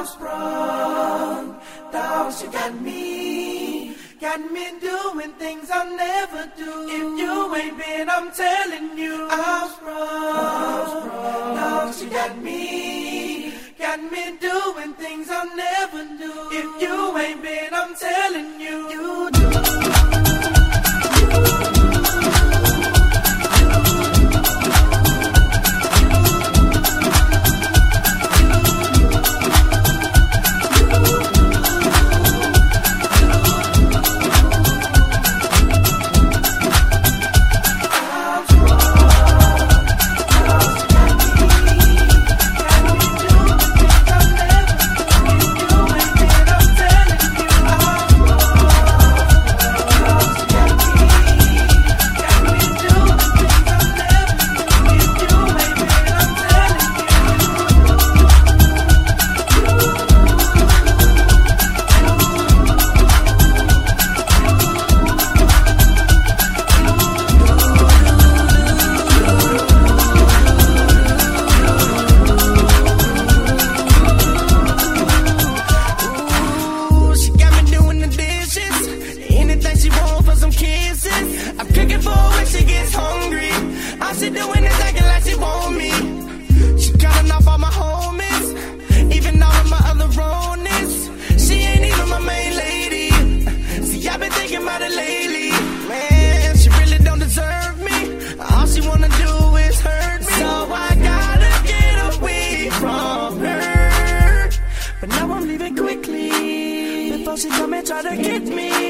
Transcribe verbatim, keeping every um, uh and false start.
I'm sprung, dog, she got me, got me doing things I'll never do. If you ain't been, I'm telling you, I'm sprung, dog, she got me, got me doing things I'll never do. If you ain't been, I'm telling you, you do. She come and try to get me.